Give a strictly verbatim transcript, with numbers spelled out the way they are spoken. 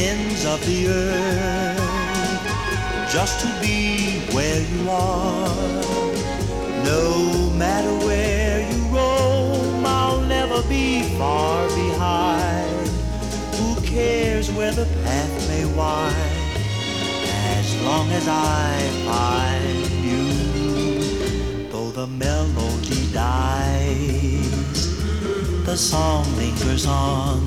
ends of the earth just to be where you are. No matter where you roam, I'll never be far behind. Who cares where the path may wind, as long as I find you. Though the melody dies, the song lingers on.